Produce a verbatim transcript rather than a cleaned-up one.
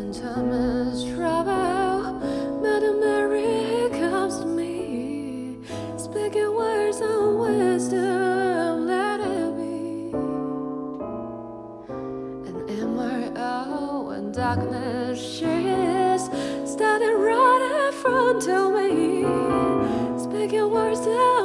time is trouble, Mother Mary comes to me, speaking words of wisdom, let it be. And in my hour when darkness she is standing right in front of me, speaking words of